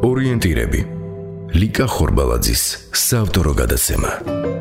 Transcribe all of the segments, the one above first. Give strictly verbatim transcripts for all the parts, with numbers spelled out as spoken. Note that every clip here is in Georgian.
ორიენტირები ლიკა ხორბალაძის საავტორო გადაცემა.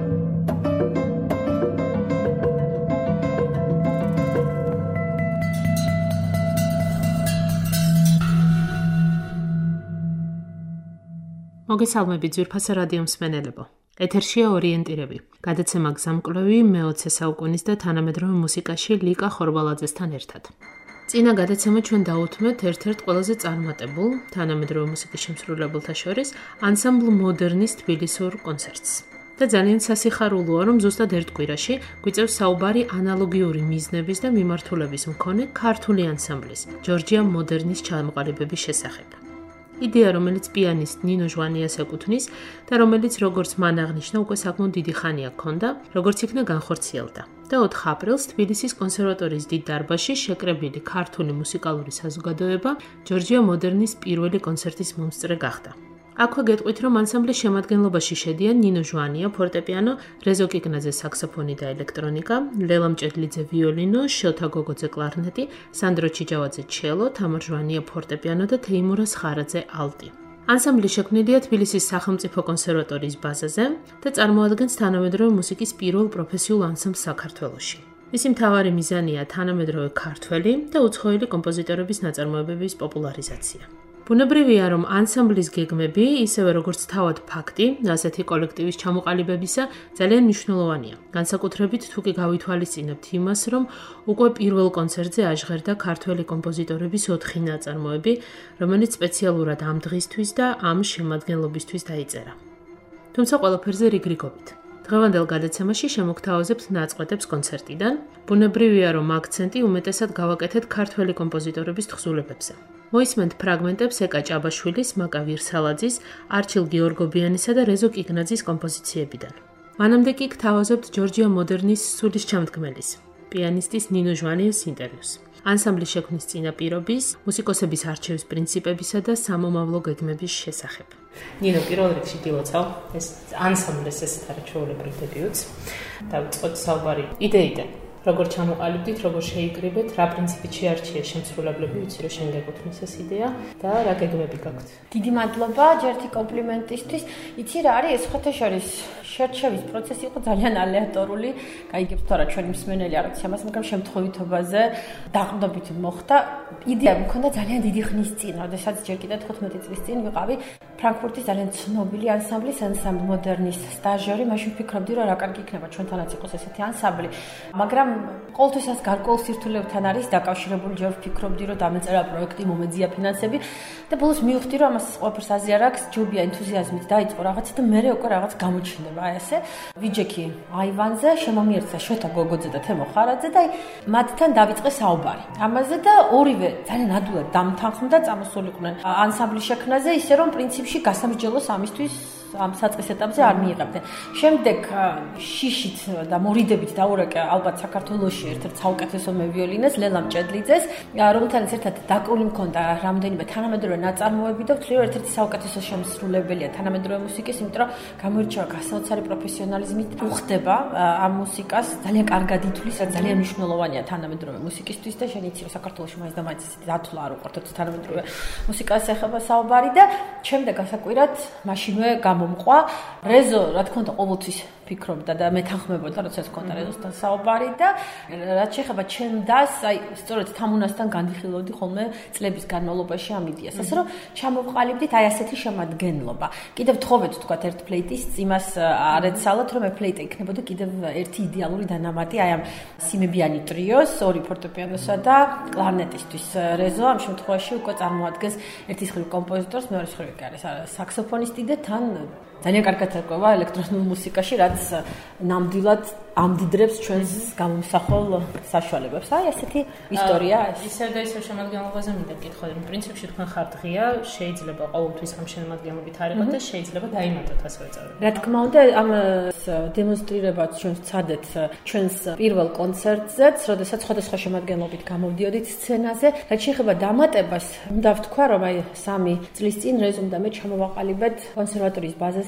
მოგესალმები ძვირფასა რადიო მსმენელებო. ეთერშია ორიენტირები. გადაცემა გზამკვლევი მეოცე საუკუნის და თანამედროვე მუსიკაში ლიკა ხორბალაძესთან ერთად. წინა გადაცემა ჩვენ დაუთმეთ ერთ-ერთ ყველაზე წარმატებულ თანამედროვე მუსიკის შემსრულებელთა შორის ანსამბლ მოდერნის თბილისურ კონცერტს. და ძალიან სასიხარულოა, რომ ზუსტად ერთ კვირაში გვიწევს საუბარი ანალოგიური მიზნების და მიმართულების მქონე ქართული ანსამბლის ჯორჯია მოდერნის ჩამოყალიბების შესახებ. იდეა, რომელიც პიანისტ ნინო ჟვანიას ეკუთვნის და რომელიც როგორც მან აღნიშნა, უკვე საკმაოდ დიდი ხანია ჰქონდა, როგორც იქნა განხორციელდა. და ოთხ აპრილს თბილისის კონსერვატორიის დიდ დარბაზში შეკრებილი ქართული მუსიკალური საზოგადოება ჯორჯია მოდერნის პირველი კონცერტის მომსწრე გახდა. აქვე გეტყვით, რომ ანსამბლის შემადგენლობაში შედიან ნინო ჟვანია ფორტეპიანო, რეზო კიკნაძე საქსოფონი და ელექტრონიკა, ლელა მჭედლიძე ვიოლინო, შოთა გოგოძე კლარნეტი, სანდრო ჩიჯავაძე ჩელო, თამარ ჟვანია ფორტეპიანო და თეიმურა სხარაძე ალტი. ანსამბლი შექმნილია თბილისის სახელმწიფო კონსერვატორიის ბაზაზე და წარმოადგენს თანამედროვე მუსიკის პირველ პროფესიულ ანსამბლს საქართველოში. მისი მთავარი მიზანია თანამედროვე ქართველი და უცხოელი კომპოზიტორების ნაწარმოებების პოპულარიზაცია. ბუნებრივია, რომ ანსამბლის გეგმები, ისევე როგორც თავად ფაქტი, ასეთი კოლექტივის ჩამოყალიბებისა ძალიან მნიშვნელოვანია. განსაკუთრებით თუ კი გავითვალისწინებთ იმას, რომ უკვე პირველ კონცერტზე აჟღერდა ქართველი კომპოზიტორების ოთხი ნაწარმოები, რომელიც სპეციალურად ამ დღისთვის და ამ შემადგენლობისთვის დაიწერა. თუმცა ყველაფერზე რიგრიგობით. დღევანდელ გადაცემაში შემოგთავაზებთ ნაწყვეტებს კონცერტიდან. ბუნებრივია, რომ აქცენტი უმეტესად გავაკეთეთ ქართველი კომპოზიტორების თხზულებებზე. მოისმენთ ფრაგმენტებს ეკა ჭაბაშვილის, მაკა ვირსალაძის, არჩილ გიორგობიანისა და რეზო კიკნაძის კომპოზიციებიდან. მანამდე კი გთავაზებთ ჯორჯია მოდერნის სულისჩამდგმელის, პიანისტის ნინო ჟვანიას ინტერვიუს. ანსამბლის შექმნის წინაპირობის, მუსიკოსების არჩევის პრინციპებისა და სამომავლო გეგმების შესახებ. ნინო, პირველ რიგში გილოცავ ეს ანსამბლის ესეთ არაჩვეულებრივ დებიუტს. დავიწყოთ საუბარი იდეიდან. როგორ ჩამოყალიბდით, როგორ შეიკრიბეთ, რა პრინციპით შეარჩიეს შემსრულებლები, ვიცი რომ შენ გეკუთვნის ეს იდეა და რა გეგმები გაქვთ. დიდი მადლობა ჯერთი კომპლიმენტისთვის. იცი რა არის ეს ხოთა შორის შერჩევის პროცესი იყო ძალიან ალეატორული. გაიგებთ თორა ჩვენი მსმენელი არ აქვს ამას, მაგრამ შემთხვევითობაზე დაყრდნობით მოხდა. იდეა მქონდა ძალიან დიდი ხნის წინ, როდესაც ჯერ კიდევ თხუთმეტი წლის წინ ვიყავი ფრანკფურტის ძალიან ცნობილი ანსამბლის ანსამბლ მოდერნის სტაჟიორი. მაშინ ვფიქრობდი რომ რა კარგი იქნება ჩვენთანაც იყოს ესეთი ანსამბლი, მაგრამ ყოველთვის ეს გარკვეულ სირთულეებთან არის დაკავშირებული. ჯერ ვფიქრობდი რომ დამეწერა პროექტი, მომეძია ფინანსები და ბოლოს მივხვდი რომ ამას ყველაფერს აზრი არ აქვს, ჯობია ენთუზიაზმით დაიწყო რაღაცა და მერე უკვე რაღაც გამოჩნდება. აი ესე ვიჯექი აივანზე, შემომიერცა შოთა გოგოძე და თემო ხარაძე და მათთან დავიწყე საუბარი ამაზე და ორივე ძალიან ადვილად დამთანხმდა, წამოსულიყვნენ ანსამბლის შექმნაზე, ისე რომ პრინციპში გასამსჯელოს ამისთვის ამ საწყის ეტაპზე არ მიიღებდნენ. შემდეგ შიშით და მორიდებით დაურეკე ალბათ საქართველოში ერთ-ერთ საუკეთესო მევიოლინეს, ლელა მჭედლიძეს, რომელთანაც ერთად დაკრული მქონდა რამდენიმე თანამედროვე ნაწარმოები და ვთვლი რომ ერთ-ერთი საუკეთესო შემსრულებელია თანამედროვე მუსიკის, იმიტომ რომ გამოირჩევა გასაოცარი პროფესიონალიზმით, უხდება ამ მუსიკას, ძალიან კარგად ითვლის, ძალიან მნიშვნელოვანია თანამედროვე მუსიკისთვის და შენ იცი რომ საქართველოში მაინც და მაინც დათვლა არ უყვართ თანამედროვე მუსიკას ეხება საუბარი და შემდეგ გასაკვირად მაშინვე მომყვა რეზო, რა თქმა უნდა, ყოველთვის ფიქრობდა და მეთანხმებოდა, როდესაც მქონდა რეზოსთან საუბარი და რაც შეეხება ჩემ დას, აი, სწორედ თამუნასთან განვიხილავდი ხოლმე წლების განმავლობაში ამ იდეას. ასე რომ ჩამოვყალიბდით აი ასეთი შემადგენლობა. კიდევ თხოვეთ თქვათ ერთ ფლეიტის იმას არ ეცალოთ, რომ ეს ფლეიტა იქნებოდა კიდევ ერთი იდეალური დანამატი აი ამ სიმებიანი ტრიოს, ორი ფორტეპიანოსა და კლარნეტისთვის. რეზო ამ შემთხვევაში უკვე წარმოადგენს ერთის მხრივ კომპოზიტორს, მეორეს მხრივ კი არის საქსოფონისტი და თან ძალიან კარგად ეკვა ელექტრონულ მუსიკაში, რაც ნამდვილად ამდიდრებს ჩვენს გამომსახვალ საშუალებებს. აი, ესეთი ისტორია ეს. ისევ და ისევ შემადგენლობაზე მინდა გითხოთ, რომ პრინციპში თქვენ ხართ ღია, შეიძლება ყოველთვის ამ შემადგენლობით არ იყოთ და შეიძლება დაიმატოთ ასევე წევრები. რა თქმა უნდა, ამას დემონსტრირებაც ჩვენ ვცადეთ ჩვენს პირველ კონცერტზეც, როდესაც სხვადასხვა შემადგენლობით გამოვდიოდით სცენაზე. რაც შეეხება დამატებას, უნდა ვთქვა, რომ აი სამი წლის წინ რეზუმ და მე ჩამოვაყალიბეთ კონსერვატორიის ბაზაზე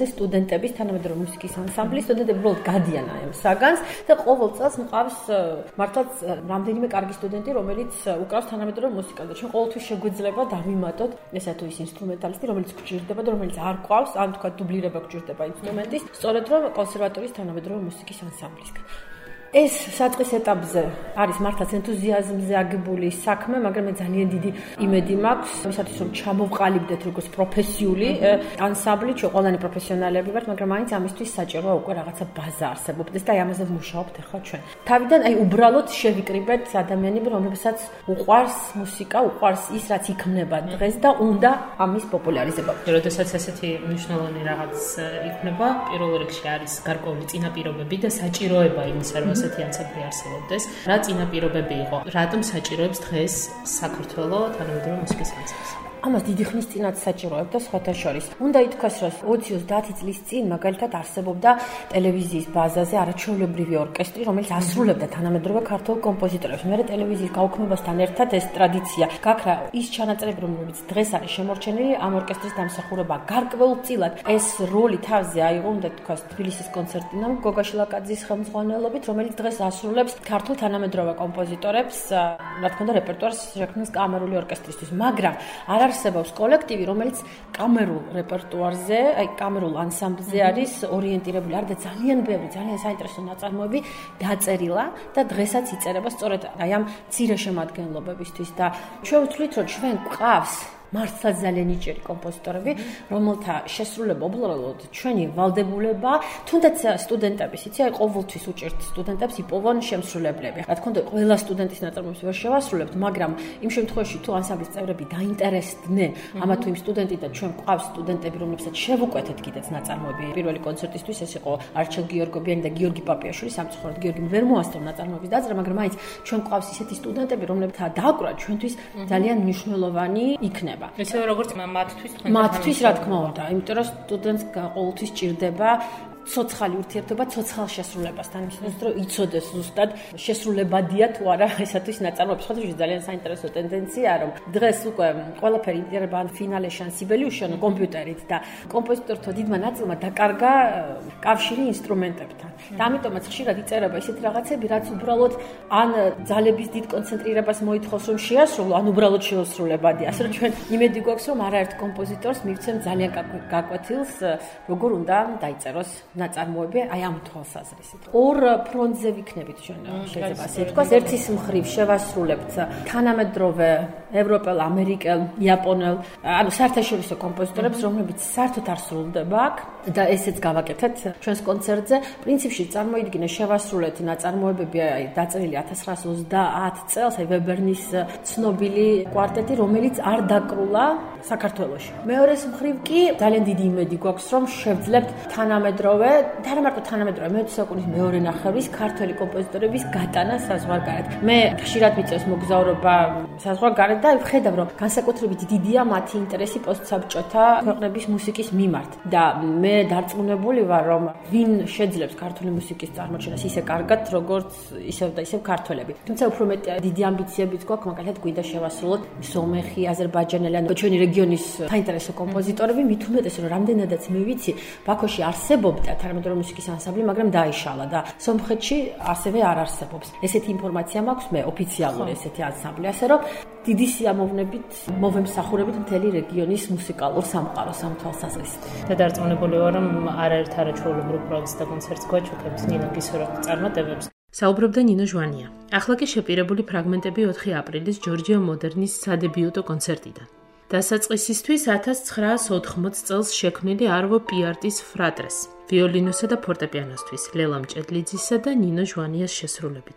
ახალგაზრდა სტუდენტების თანამედროვე მუსიკის ანსამბლი. სტუდენტები უბრალოდ გადიან აი ამ საგანს და ყოველ წელს მყავს მართლაც რამდენიმე კარგი სტუდენტი, რომელიც უკრავს თანამედროვე მუსიკას და ჩვენ ყოველთვის შეგვიძლება დავიმატოთ ესა თუ ის ინსტრუმენტალისტი, რომელიც გვჭირდება და რომელიც არ ყავს, ან თქვა დუბლირება გვჭირდება ინსტრუმენტის, სწორედ რომ კონსერვატორიის თანამედროვე მუსიკის ანსამბლისგან. ეს საწყის ეტაპზე არის მართლაც ენთუზიაზმზე აგებული საქმე, მაგრამ მე ძალიან დიდი იმედი მაქვს, ვისაც რომ ჩამოვყალიბდეთ როგორც პროფესიული ანსამბლი, ჩვენ ყველანი პროფესიონალები ვართ, მაგრამ მაინც ამისთვის საჭიროა უკვე რაღაცა ბაზა არსებობდეს და ამაზე ვმუშაობთ ახლა ჩვენ. თავიდან აი უბრალოდ შევიკრიბეთ ადამიანები, რომლებსაც უყვარს მუსიკა, უყვარს ის, რაც იქმნება დღეს და უნდა ამის პოპულარიზება. როდესაც ესეთი მნიშვნელოვანი რაღაც იქნება, პირველ რიგში არის გარკვეული წინაპირობები და საჭიროება იმისა, რომ ესეთი ანსამბლი არსებობდეს. რა წინაპირობები იყო? რატომ საჭიროებს დღეს საქართველოს თანამედროვე მუსიკის ანსამბლს? ამას დიდი ხნის წინათ საჭიროებდა სხვათა შორის. უნდა ითქვას, რომ ოცი ოცდაათი წლის წინ მაგალითად არსებობდა ტელევიზიის ბაზაზე არაჩვეულებრივი ორკესტრი, რომელიც ასრულებდა თანამედროვე ქართულ კომპოზიტორებს. მე ტელევიზიის გაუქმებასთან ერთად ეს ტრადიცია გაქრა ის ჩანაწერები, რომლებიც დღეს არის შემორჩენილი, ამ ორკესტრის დამსახურება გარკვეულწილად ეს როლი თავზე აიღო, უნდა ითქვას, თბილისის კონცერტინომ გოგა შილაკაძის ხელმძღვანელობით, რომელიც დღეს ასრულებს ქართულ თანამედროვე კომპოზიტორებს, რა თქმა უნდა, რეპერტუარს შექმნის კამერული ორკესტრისთვის, მაგრამ არ არსებობს კოლექტივი, რომელიც კამერულ რეპერტუარზე, აი კამერულ ანსამბლზე არის ორიენტირებული. არ და ძალიან ბევრი, ძალიან საინტერესო ნაწარმოები დაწერილა და დღესაც იწერება სწორედ აი ამ მცირე შემადგენლობებისთვის და ჩვენ ვთვლით, რომ ჩვენ გვყავს მართლაც ძალიან იჭერი კომპოზიტორები, რომელთა შესრულება უბრალოდ ჩვენი ვალდებულება, თუნდაც სტუდენტების, იცი, აი ყოველთვის უჭერთ სტუდენტებს იპოვონ შემსრულებლები. რა თქმა უნდა, ყველა სტუდენტის ნაწარმოებს ვერ შევასრულებთ, მაგრამ იმ შემთხვევაში თუ ანსამბლის წევრები დაინტერესდნენ, ამა თუ იმ სტუდენტი და ჩვენ გვყავს სტუდენტები, რომლებსაც შევუკვეთეთ კიდეც ნაწარმოები. პირველი კონცერტისთვის ეს იყო არჩილ გიორგობიანი და გიორგი პაპიაშვილი, სამწუხაროდ გიორგიმ ვერ მოასწრო ნაწარმოების დაძრა, მაგრამ მაინც ჩვენ გვყავს ისეთი სტუდენტები, რომლებთა დაკვრა ჩვენთვის ძალიან მნიშვნელოვანი იქნება. ესე როგორც მათთვის მათთვის რა თქმა უნდა, იმიტომ რომ სტუდენტს ყოველთვის ჭირდება ცოცხალი ურთიერთობა ცოცხალ შესრულებასთან, იმისთვის რომ იცოდეს ზუსტად შესრულებადია თუ არა ესათვის ნაწარმოები. ხოთში ძალიან საინტერესო ტენდენციაა, რომ დღეს უკვე ყველაფერი იმიტირება ან ფინალე შანსიბელი უშენო კომპიუტერით და კომპოზიტორთა დიდმა ნაწილმა დაკარგა კავშირი ინსტრუმენტებთან. და ამიტომაც ხშირად იწერება ისეთი რაღაცები, რაც უბრალოდ ან ძალების დიდ კონცენტრირებას მოითხოვს, რომ შეასრულო, ან უბრალოდ შეუსრულებადია. ასე რომ ჩვენ იმედი გვაქვს, რომ არაერთ კომპოზიტორს მივცემ ძალიან გაკვეთილს, როგორ უნდა დაიწეროს ნაწარმოები აი ამ თვალსაზრისით. ორ ფრონტზე ვიქნებით ჩვენ შეიძლება ასე თქვა. ერთის მხრივ შევასრულებთ თანამედროვე ევროპელ, ამერიკელ, იაპონელ, ანუ საერთაშორისო კომპოზიტორებს, რომლებიც საერთოდ არ სრულდება აქ და ესეც გავაკეთეთ ჩვენს კონცერტზე. პრინციპში წარმოიდგინე შევასრულეთ ნაწარმოებები აი დაწერილი ათას ცხრაასი ოცდაათ წელს აი ვებერნის ცნობილი კვარტეტი, რომელიც არ დაკრულა საქართველოში. მეორეს მხრივ კი ძალიან დიდი იმედი გვაქვს, რომ შევძლებთ თანამედროვე და არა მარტო თანამედროვე, მეოცე საუკუნის მეორე ნახევრის ქართველი კომპოზიტორების გატანა საზღვარგარეთ. მე ხშირად მიწევს მოგზაურობა საზღვარგარეთ და ვხედავ, რომ განსაკუთრებით დიდია მათი ინტერესი პოსტსაბჭოთა ქვეყნების მუსიკის მიმართ. და მე დარწმუნებული ვარ, რომ ვინ შეძლებს ქართული მუსიკის წარმოჩენას ისე კარგად, როგორც ისევ და ისევ ქართველები. თუმცა უფრო მეტი დიდი ამბიციებიც გვაქვს, მაგალითად გვინდა შევასრულოთ სომეხი, აზერბაიჯანელი ან ჩვენი რეგიონის საინტერესო კომპოზიტორები, მით უმეტეს რომ რამდენადაც მე ვიცი, ბაქოში არსებობდა თანამედროვე მუსიკის ანსამბლი, მაგრამ დაიშალა და სომხეთში ასევე არ არსებობს. ესეთი ინფორმაცია მაქვს მე ოფიციალური ესეთი ანსამბლი, ასე რომ დიდი სიამოვნებით მოვემსახურებით მთელი რეგიონის მუსიკალურ სამყაროს ამ თვალსაზრისით. და დარწმუნებული ვარ, რომ არაერთ არაჩვეულებრივ პროექტს და კონცერტს გვაჩვენებს ნინო გისოროს წარმატებებს. საუბრობდა ნინო ჟვანია. ახლა კი შეპირებული ფრაგმენტები ოთხი აპრილის ჯორჯია მოდერნის სადებიუტო კონცერტიდან. დასაწყისისთვის ათას ცხრაასი ოთხმოცი წელს შექმნილი არვო პიარტის ფრატრეს, ვიოლინოსა და ფორტეპიანოსთვის, ლელა მჭედლიძისა და ნინო ჟვანიას შესრულებით.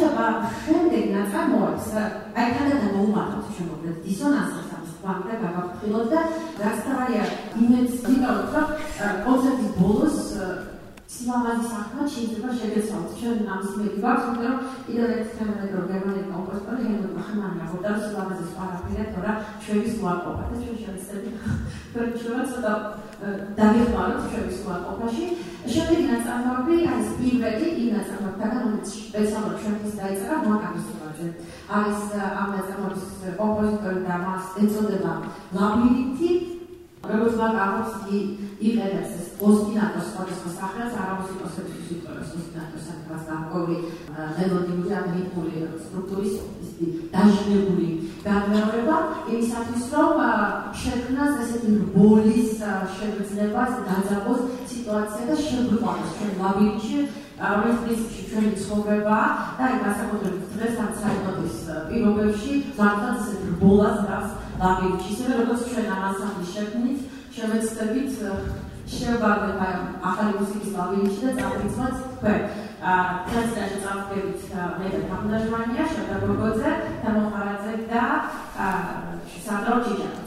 გაჩნდება შემდეგ ნაწარმოებს, აი თანათან მოუმართოთ შემოგვიდეთ დისონანსს ამ სპანდა გაგაფრთხილოთ და რაც თავია იმედს ვიყავთ, რომ კონცერტის ბოლოს სილამაზის ახლა შეიძლება შეგეცვალოთ. ჩვენ ამის იმედი გვაქვს, იმიტომ რომ კიდევ ერთი თემა რო გერმანელი კომპოზიტორი ჰენრიხ ბახმანი აღწერდა სილამაზის პარაფინად, თორა ჩვენის უარყოფა და ჩვენ შევეცდებით ჩვენ ცოტა დავიხმაროთ ჩვენის უარყოფაში. შემდეგი ნაწარმოები არის პირველი იმ ნაწარმოებთან, რომელიც სპეციალურად ჩვენთვის დაიწერა მოაკავის სურაჯე. არის ამ ნაწარმოების კომპოზიტორი და მას ეწოდება ლაბირინთი. როგორც მაგალითად იგი იყენებს ეს ოსტინატოს სხვადასხვა სახელს, არამუსიკოსების სიტყვებს ოსტინატოს სახელს დამკვევი მელოდიური ან რიტმული სტრუქტურის დაჟინებული განმეორება იმისათვის, რომ შექმნას ესეთი რბოლის შეგრძნებას დაძაბოს სიტუაცია და შეგვიყვანოს ჩვენ ლაბირინთში, რომელიც პრინციპში ჩვენი ცხოვრებაა და აი განსაკუთრებით დღეს ამ საერთოების პირობებში მართლაც ესეთ რბოლას გავს ლაბირინთში, ისევე როგორც ჩვენ ამ ანსამბლის შექმნით შევეცდებით შევბარდეთ აი ახალი მუსიკის ლაბირინთში და წავიწყოთ თქვენ. ტრანსლაციაში წავხდებით მე და თამნა ჟვანია, შევდა გოგოძე, თამოხარაძე და სანდრო ჭიჭაკაც.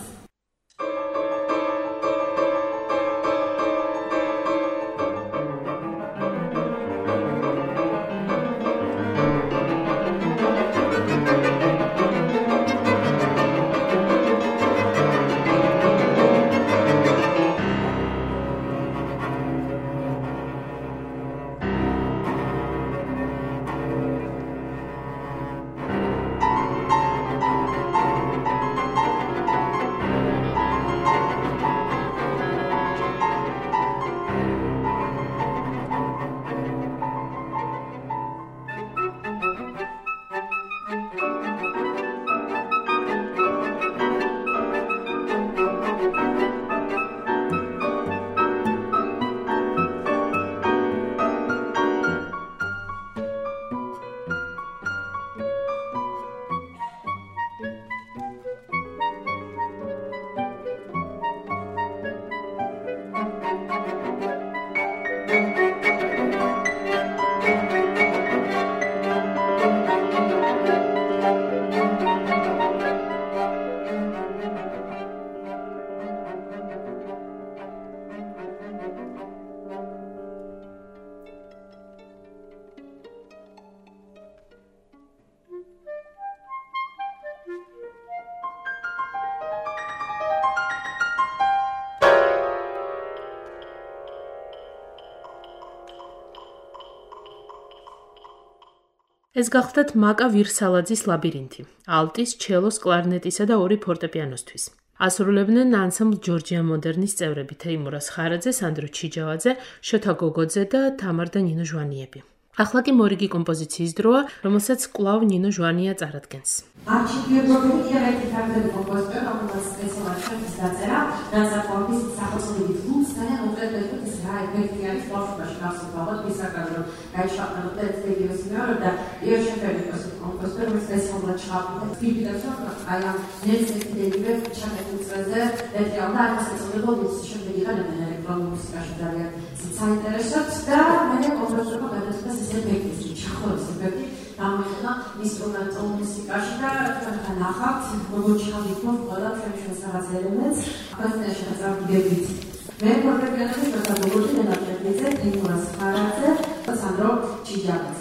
ეს გახლდათ მაკა ვირსალაძის ლაბირინთი, ალტის, ჩელოს, კლარნეტისა და ორი ფორტეპიანოსთვის. ასრულებდნენ ანსამბლ ჯორჯია მოდერნის წევრები თეიმურას ხარაძე, სანდრო ჩიჯავაძე, შოთა გოგოძე და თამარ და ნინო ჟვანიები. ახლა კი მორიგი კომპოზიციის დროა, რომელსაც კვლავ ნინო ჟვანია წარადგენს. არჩევიებები ერთი ფაქტები კომპოზიტორი, რომელიც სპეციალურად შექმნის დაწერა, ნაწარმოების სახელწოდებით გულსთან მოკლედებით ის რა ეფექტი არის ბავშვობაში გასულყავად მისაკადრო გაიშვაყნოთ და ეცდეგიოს მეორე და იო შეფერდიკოს კომპოზიტორი, რომელიც სპეციალურად ჩააფრთხილდა ფილმიდებს, აი ამ ნეცესიტეტივე ჩაკეთებაზე ეტრიალ და ამ სპეციალურად ის შემდეგი განებენ ელექტრონულ მუსიკაში ძალიან საინტერესოა და მე კომპოზიტორმა გადაწყვეტა ეს ეფექტი, ჩახოლის ეფექტი გამოიხსნა ინსტრუმენტულ მუსიკაში და თქვენთან ნახავთ, როგორც ჩავიქნოთ ყველა ჩვენ ჩვენს რაღაც ელემენტს, აქედან შეწავდებით. მე ფორტეპიანოზე შოთა გოგოძე, ნენა ჭერტიძე, თეიმურას ხარაძე და სანდრო ჩიჯავაძე.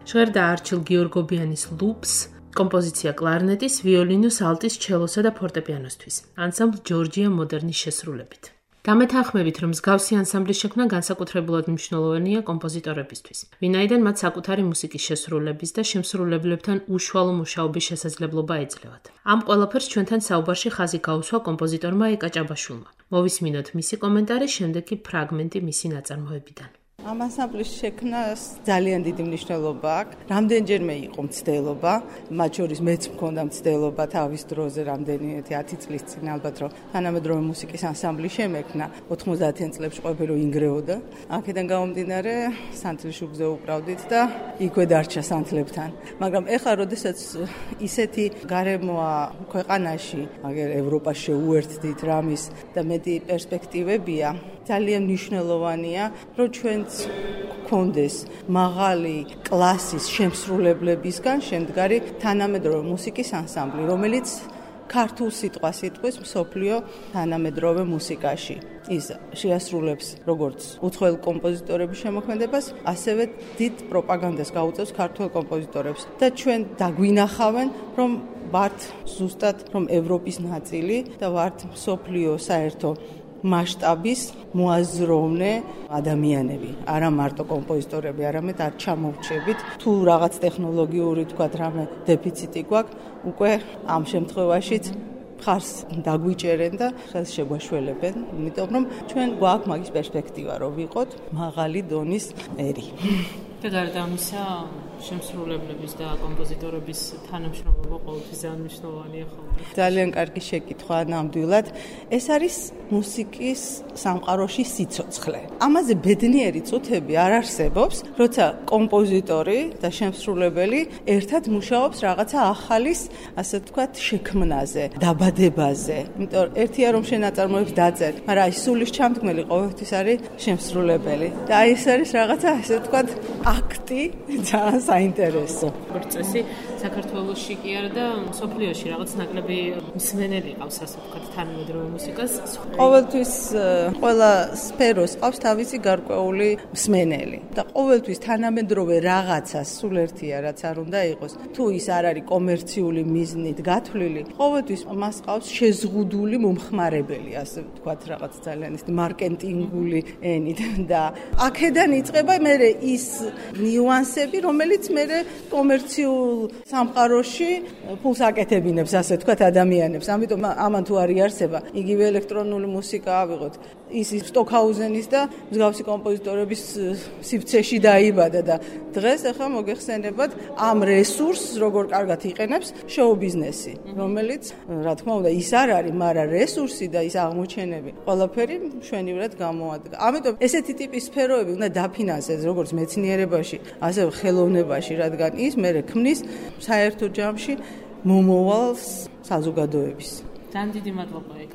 ჟღერდა არჩილ გიორგობიანის ლუპს, კომპოზიცია კლარნეტის, ვიოლინოს, ალტის, ჩელოსა და ფორტეპიანოსთვის. ანსამბლ ჯორჯია მოდერნის შესრულებით. დამეთანხმებით, რომ მსგავსი ანსამბლის შექმნა განსაკუთრებულად მნიშვნელოვანია კომპოზიტორებისთვის, ვინაიდან მათ საკუთარი მუსიკის შესრულების და შემსრულებლებთან უშუალო მუშაობის შესაძლებლობა ეძლევათ. ამ ყველაფერს ჩვენთან საუბარში ხაზი გაუსვა კომპოზიტორმა ეკა ჭაბაშვილმა. მოვისმინოთ მისი კომენტარი, შემდეგ კი ფრაგმენტი მისი ნაწარმოებიდან. ამ ანსამბლის შექმნას ძალიან დიდი მნიშვნელობა აქვს. რამდენჯერმე იყო მცდელობა, მათ შორის მეც მქონდა მცდელობა თავის დროზე, რამდენი ათი წლის წინ ალბათ, რომ თანამედროვე მუსიკის ანსამბლი შემექმნა. ოთხმოცდაათიან წლებში ყველაფერი ინგრეოდა. აქედან გამომდინარე, სანთლის უბზე უყრავდით და იქვე დარჩა სანთლებთან. მაგრამ ეხლა, როდესაც ისეთი გარემოა ქვეყანაში, აგერ ევროპაში შეუერთდით რამის და მეტი პერსპექტივებია, ძალიან მნიშვნელოვანია, რომ ჩვენც გქონდეს მაღალი კლასის შემსრულებლებისგან შემდგარი თანამედროვე მუსიკის ანსამბლი, რომელიც ქართულ სიტყვას იტყვის მსოფლიო თანამედროვე მუსიკაში. ის შეასრულებს როგორც უცხოელ კომპოზიტორების შემოქმედებას, ასევე დიდ პროპაგანდას გაუწევს ქართულ კომპოზიტორებს და ჩვენ დაგვინახავენ, რომ ვართ ზუსტად რომ ევროპის ნაწილი და ვართ მსოფლიო საერთო მასშტაბის მოაზროვნე ადამიანები, არა მარტო კომპოზიტორები, არამედ არ ჩამოვჭებით. თუ რაღაც ტექნოლოგიური თქვათ რამე დეფიციტი გვაქვს, უკვე ამ შემთხვევაშიც ხარს დაგვიჭერენ და ხელს შეგვაშველებენ, იმიტომ რომ ჩვენ გვაქვს მაგის პერსპექტივა, რომ ვიყოთ მაღალი დონის ერი. და გარდა ამისა, შემსრულებლების და კომპოზიტორების თანამშრომლობა ყოველთვის ძალიან მნიშვნელოვანია ხოლმე. ძალიან კარგი შეკითხვა ნამდვილად. ეს არის მუსიკის სამყაროში სიცოცხლე. ამაზე ბედნიერი წუთები არ არსებობს, როცა კომპოზიტორი და შემსრულებელი ერთად მუშაობს რაღაცა ახალის, ასე ვთქვათ, შექმნაზე, დაბადებაზე. იმიტომ ერთია რომ შენ ნაწარმოებს დაძერ, მაგრამ აი სულის ჩამდგმელი ყოველთვის არის შემსრულებელი. და აი ეს არის რაღაცა, ასე ვთქვათ, აქტი ძალიან საინტერესო. პროცესი საქართველოში კი არა და სოფლიოში რაღაც ნაკლები მსმენელი ყავს, ასე ვთქვათ, თანამედროვე მუსიკას. ყოველთვის ყველა სფეროს ყავს თავისი გარკვეული მსმენელი და ყოველთვის თანამედროვე რაღაცა სულ ერთია, რაც არ უნდა იყოს. თუ ის არ არის კომერციული მიზნით გათვლილი, ყოველთვის მას ყავს შეზღუდული მომხმარებელი, ასე ვთქვათ, რაღაც ძალიან ის მარკეტინგული ენით და აქედან იწყება მე ის ნიუანსები, რომელიც მე კომერციულ სამყაროში ფულს აკეთებინებს, ასე ვთქვათ, ადამიანებს. ამიტომ ამან თუ არ იარსება, იგივე ელექტრონული მუსიკა ავიღოთ. ის სტოკჰაუზენის და მსგავსი კომპოზიტორების სივრცეში დაიბადა და დღეს ახლა მოგეხსენებათ ამ რესურსს როგორ კარგად იყენებს შოუ ბიზნესი, რომელიც, რა თქმა უნდა, ის არ არის, მაგრამ რესურსი და ის აღმოჩენები ყველაფერი მშვენივრად გამოადგა. ამიტომ ესეთი ტიპის სფეროები უნდა დაფინანსდეს როგორც მეცნიერებაში, ასევე ხელოვნებაში, რადგან ის მერე ქმნის საერთო ჯამში მომავალს საზოგადოების. ძალიან დიდი მადლობა ეკა.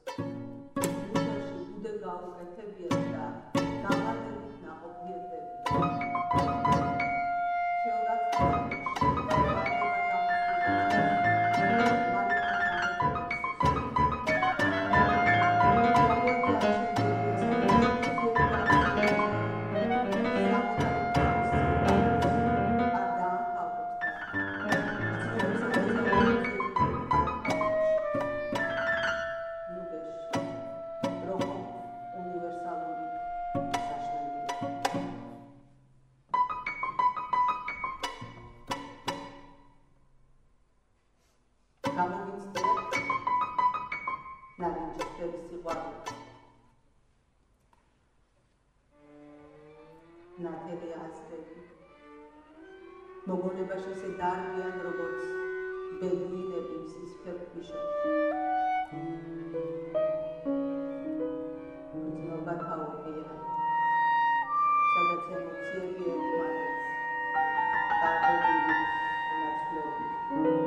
ნათელი აზრები მოგონებაში ესე დარბიან როგორც ბედუინები მზის ფერფიშებში უძნობა თაობია სადაც ემოციები ერთმანეთს დარბებით ნაცვლებით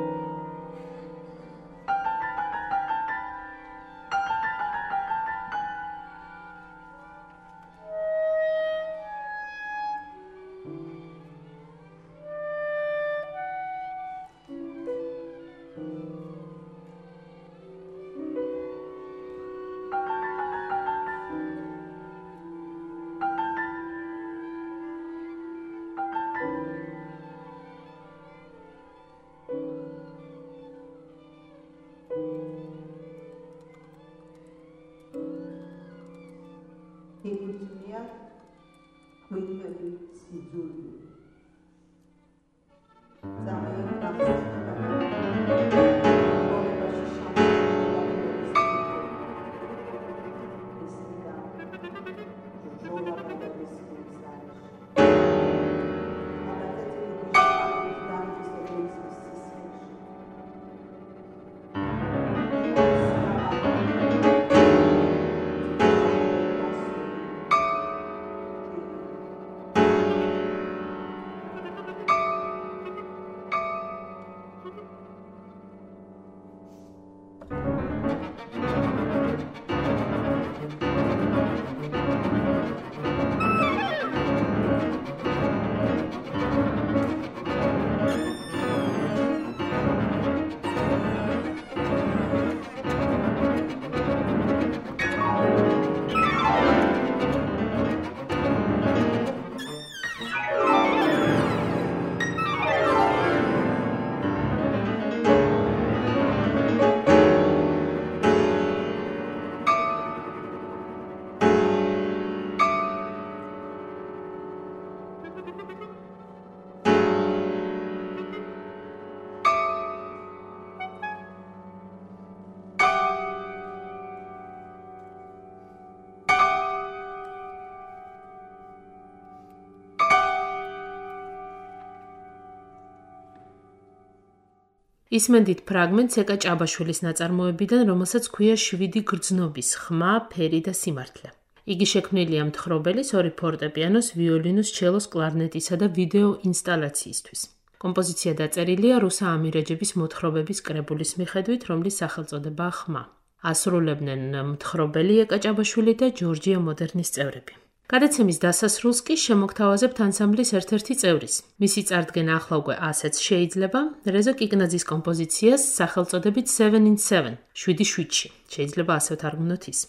მიეკუთვნია ხვიტები სიძულვი. ძალიან გახსოვდება. ისმენდით ფრაგმენტს ეკა ჭაბაშვილის ნაწარმოებიდან, რომელსაც ქვია შვიდი გრძნობის ხმა, ფერი და სიმართლე. იგი შექმნილია მთხრობელის, ორი ფორტეპიანოს, ვიოლინოს, ჩელოს, კლარნეტისა და ვიდეო ინსტალაციისთვის. კომპოზიცია დაწერილია რუსა ამირეჯების მოთხრობების კრებულის მიხედვით, რომლის სახელწოდებაა ხმა. ასრულებდნენ მთხრობელი ეკა ჭაბაშვილი და ჯორჯია მოდერნის წევრები. გადაცემის დასასრულს კი შემოგთავაზებთ ანსამბლის ერთ-ერთი წევრის. მისი წარდგენა ახლა უკვე ასეც შეიძლება, რეზო კიკნაძის კომპოზიციას სახელწოდებით seven in seven, შვიდი შვიდში. შეიძლება ასე ვთარგმნოთ ის.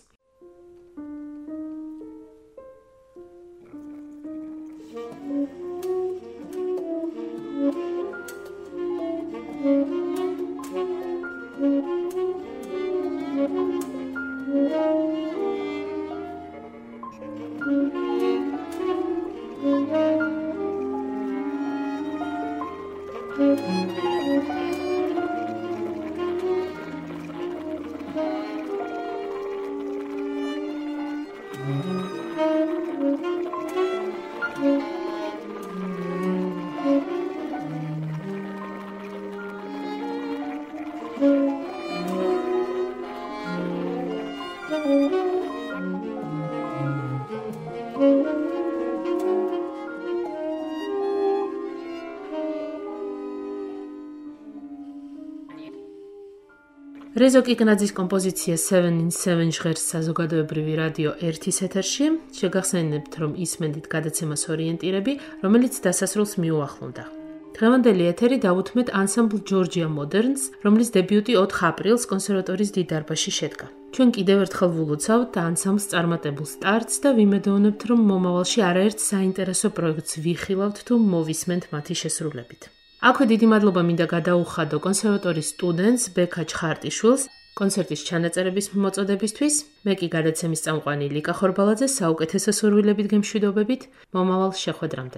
რეზო კიკნაძის კომპოზიცია seven in seven ჟღერს საზოგადოებრივი რადიო ერთის ეთერში. შეგახსენებთ, რომ ისმენდით გადაცემას ორიენტირები, რომელიც დასასრულს მიუახლოვდა. დღევანდელი ეთერი დავუთმეთ ანსამბლ ჯორჯია მოდერნს, რომლის დებიუტი ოთხ აპრილს კონსერვატორიის დიდ დარბაზში შედგა. ჩვენ კიდევ ერთხელ ვილოცავთ ანსამბლს წარმატებულ სტარტს და ვიმედოვნებთ, რომ მომავალში არაერთ საინტერესო პროექტს ვიხილავთ თუ მოვისმენთ მათი შესრულებით. აქვე დიდი მადლობა მინდა გადაუხადო კონსერვატორიის სტუდენტს ბექა ჩხარტიშვილს კონცერტის ჩანაწერების მოწოდებისთვის. მე კი გადაცემის წამყვანი ლიკა ხორბალაძე საუკეთესო სურვილებით გემშვიდობებით. მომავალ შეხვედრამდე.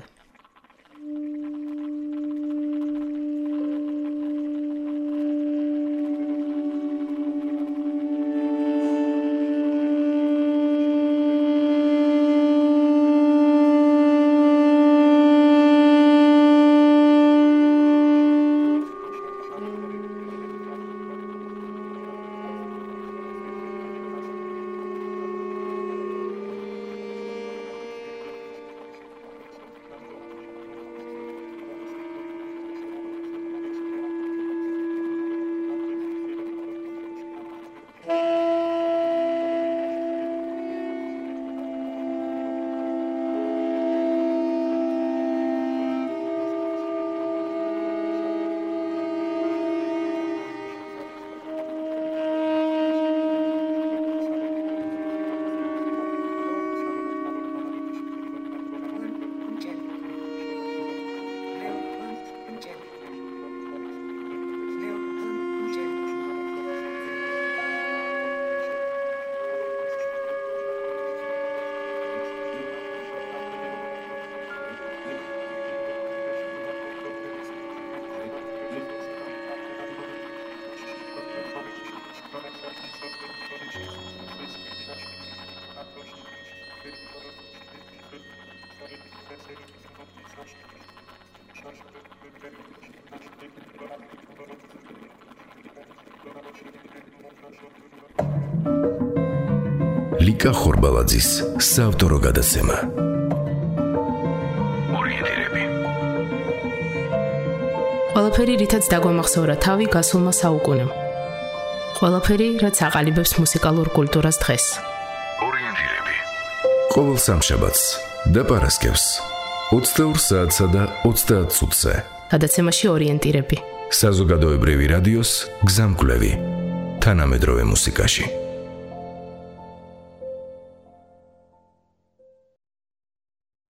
ლიკა ხორბალაძის საავტორო გადაცემა. ყველაფერი, რითაც დაგვამახსოვრა თავი გასულმა საუკუნემ. ყველაფერი, რაც აყალიბებს მუსიკალურ კულტურას დღეს. ორიენტირები. ყოველ სამშაბათს და პარასკევს ოცდაორ საათსა და ოცდაათ წუთზე. გადაცემაში ორიენტირები. საზოგადოებრივი რადიოს გზამკვლევი თანამედროვე მუსიკაში.